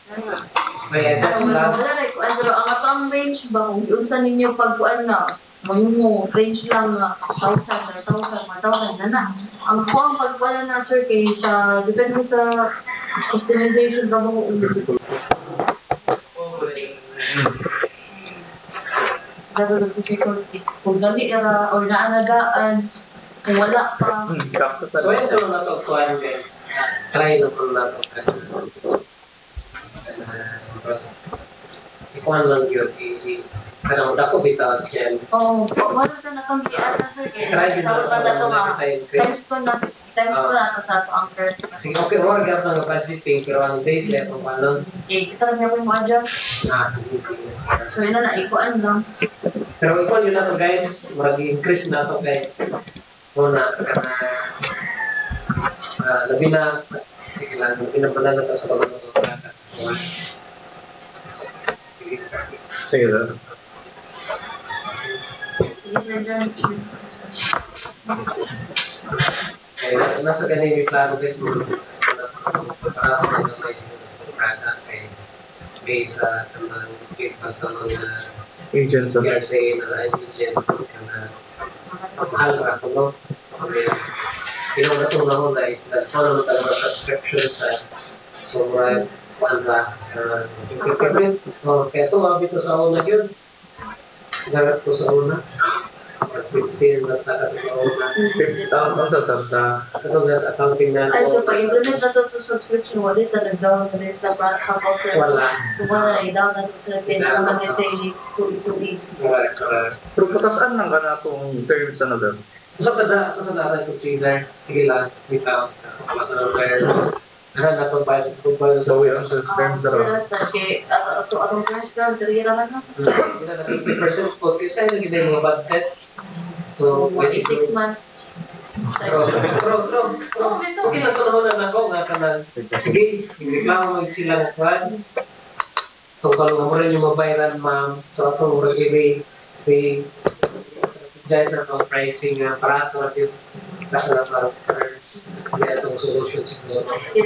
May adjust lang. Wala rin kuan pero ang ato ang range ba kung giunsa ninyo pagkuan na mo range lang 1,000 or 1,000 na. Ang kuang pagkuan na sir kay sa depende sa customization ba mo difficulty. Kung dali era or naanagaan, kung wala pa. Kakto sa So ito na to kuan guys. Try na po na to. Ikuan lang yun easy. Pero dako bitaw dyan. Oo, wala ka na kang biasa sir kay Try din sa na dato nga. increase. Times ko na to sa ang curve. Sige, okay, more gap ng budgeting, pero ang days left ng panon. Eh, kita niya po yung adjust. Sige, sige. So, yun na ikuan lang. Pero ikuan yun na to guys, mag-increase na to kay muna, labi na, sige lang, labi na pala na to sa mga mga sige. Sige sir. Sige, sir, dyan. Nasa ganyan yung plano guys, para ako na guys sa product kay based sa mga Agents of PRSA na agent na mahal ka ako, no? Pinag-natong na ko guys, nagpano na talaga subscription sa sobrang wala. Kasi, kaya ito, mabito sa una yun. Nagat ko sa una. 15 na takat sa una. Ang sa Ito guys, accounting na Ay, so, ako. pag-implement na to sa subscription, wala ito, nag-down na rin sa house. Wala. So, wala, i-down na ito sa pinaka mga daily tuig. Correct. pero patasan lang ka na itong terms na sir. Sa data consider, sige lang, ikaw, masalang kayo. Ano na itong bayad So we ang sa terms na Sila sa kay atong first round, dali ra man. Hindi na 50% po. Kasi sa'yo naging yung mga budget. So, 6 months. Pero, kinasunahonan ako nga kanang, sige, reklamo mo silang kwan. Kung kalungan mo rin yung mabayaran, ma'am. So, atong murag i-strategize na itong pricing aparato at yung kasi na parang terms. Hindi itong solution siguro.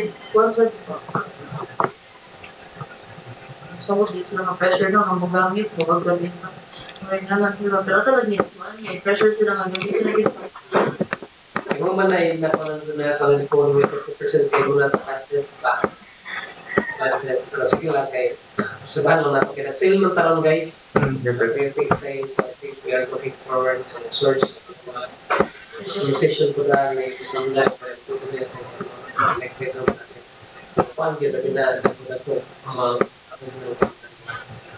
So, di sila ma-pressure na ang magamit, magagamit na. Ngayon naman sila, pero talaga yun, may pressure sila nga gamit sila yun. Kung man ay nakuha na kami po ng 50% kayo muna sa budget pa. Budget. Pero sige lang kayo. Sabahan lang natin kaya. Sale ng tarong guys. Yes sir. Creating sales. I think we are looking forward to source of conversation ko na may isang life para ito ko na connected naman natin. Paano yun? Labi na ito mga